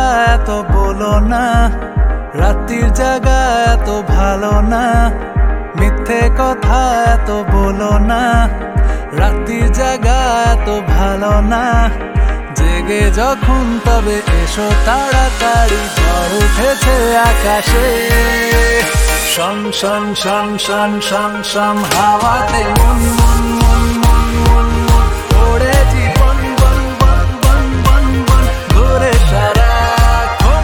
এত বলো না, রাত্রির জায়গা এত ভালো না। মিথ্যে কথা এত বলো না, রাত্রির জায়গা এত ভালো না। জেগে যখন তবে এসো তাড়াতাড়ি, ঝড় উঠেছে আকাশে। শন শন শন শন শন শন হাওয়াতে মন মন মন মন মন মন ওড়ে জীবন বন বন বন বন বন ঘুরে সারাক্ষণ।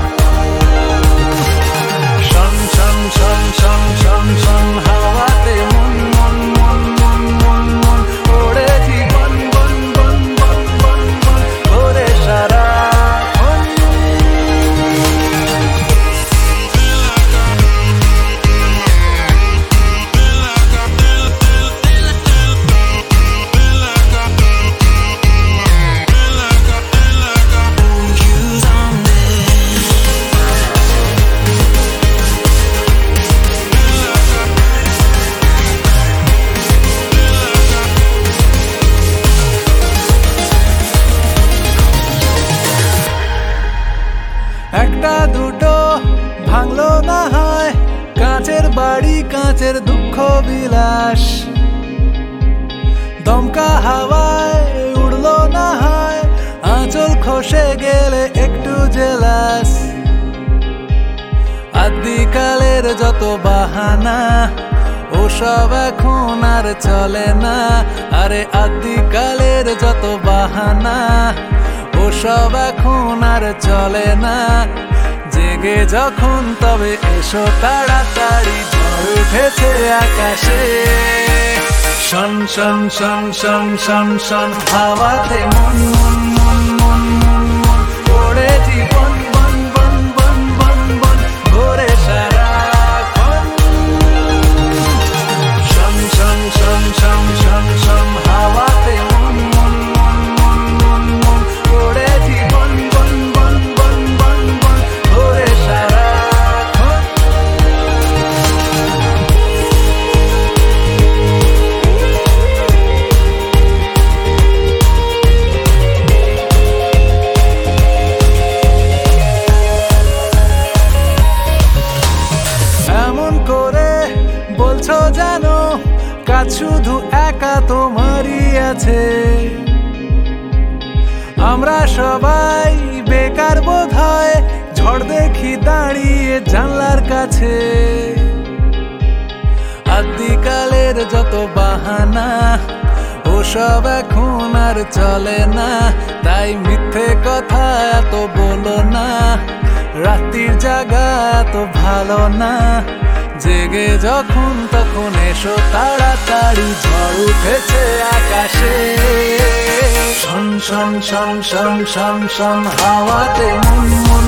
শন শন শন শন শন শন হাওয়াতে মন মন মন মন মন মন ওড়ে জীবন বন বন বন বন বন ঘুরে সারাক্ষণ। একটা দুটো ভাঙলো না হয় কাঁচের বাড়ি, কাঁচের দুঃখ বিলাস। দমকা হাওয়ায় উড়লো না হয় আঁচল খসে গেলে একটু জেলাস। আদিকালের যত বাহানা ওসব এখন আর চলে না। আরে আদিকালের যত বাহানা ওসব এখন আর চলে না। জেগে যখন তবে এসো তাড়াতাড়ি, ঝড় উঠেছে আকাশে। শন শন শন শন শন শন হাওয়াতে মন মন মন মন মন মন ওড়ে জীবন বন বন বন বন বন ঘুরে সারাক্ষণ। শন শন শন শন শন শন হাওয়াতে মন মন মন মন মন মন ওড়ে জীবন বন বন বন বন বন ঘুরে সারাক্ষণ। এমন করে বলছো জানো কাজ শুধু একা তোমারই আছে। আমরা সবাই বেকার বোধ হয়, ঝড় দেখি দাঁড়িয়ে জানলার কাছে। আদিকালের যত বাহানা ওসব এখন আর চলে না। তাই মিথ্যে কথা এত বলো না, রাত্রির জায়গা এত ভালো না। জেগে যখন তখন এসো তাড়াতাড়ি, ঝড় উঠেছে আকাশে। শন শন শন শন শন শন হাওয়াতে মন মন